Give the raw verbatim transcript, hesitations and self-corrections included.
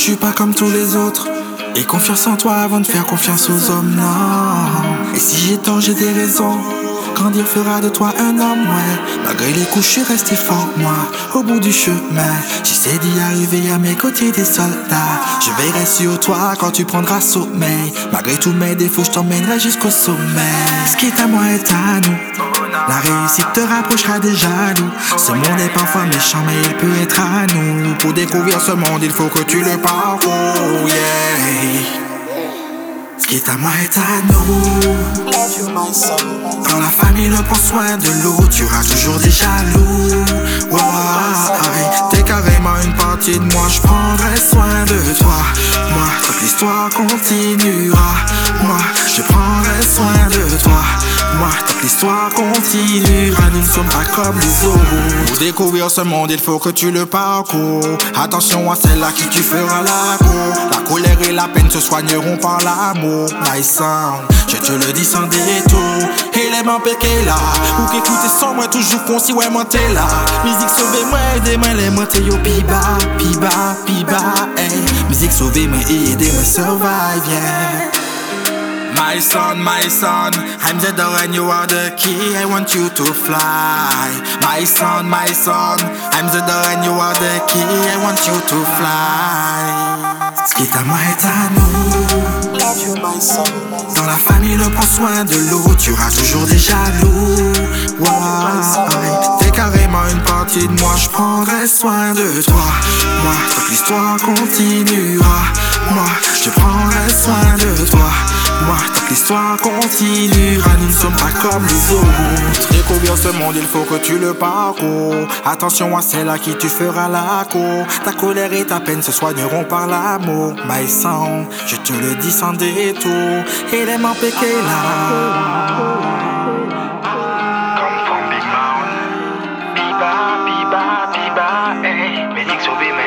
suis pas comme tous les autres. Et confiance en toi avant de faire confiance aux hommes, non. Et si j'ai tort, j'ai des raisons. Grandir fera de toi un homme, ouais. Malgré les coups, je suis resté fort, moi. Au bout du chemin, j'essaie d'y arriver à mes côtés des soldats. Je veillerai sur toi quand tu prendras sommeil. Malgré tous mes défauts, je t'emmènerai jusqu'au sommet. Ce qui est à moi est à nous. La réussite te rapprochera des jaloux. Ce monde est parfois méchant, mais il peut être à nous. Pour découvrir ce monde, il faut que tu le parcours, yeah. Ce qui est à moi est à nous. Quand la famille ne prend soin de l'autre, tu auras toujours des jaloux. Ouais, t'es carrément une partie de moi, je prendrai soin de toi. Moi, toute l'histoire continuera. Moi, je prendrai soin de toi. Moi, toute l'histoire continuera. Nous ne sommes pas comme les autres. Pour découvrir ce monde, il faut que tu le parcours. Attention à celle à qui tu feras la cour. La colère et la peine se soigneront par l'amour. My son, je te le dis sans détour. Élément péché là, ou qu'écouter sans moi toujours concis, ouais, moi t'es là. Musique sauvez-moi, aidez-moi, les montées yo, pi bas, pi bas, pi bas, hey. Musique sauvez-moi et aidez-moi survive, yeah. My son, my son, I'm the door and you are the key. I want you to fly. My son, my son, I'm the door and you are the key. I want you to fly. Ce qui est à moi est à nous. Dans la famille, le prend soin de l'autre, tu auras toujours des jaloux. Ouais, t'es carrément une partie de moi, je prendrai soin de toi. Moi, toute l'histoire continuera. Moi, je prendrai soin de toi. Moi, toute l'histoire continuera. Nous ne sommes pas comme les autres. Découvrir ce monde, il faut que tu le parcours. Attention à celle à qui tu feras la cour. Ta colère et ta peine se soigneront par l'amour. My son, je te le dis sans détour. Élément péché là. Come from Big Mountain. Biba, biba, biba, hey. Musique sauvée,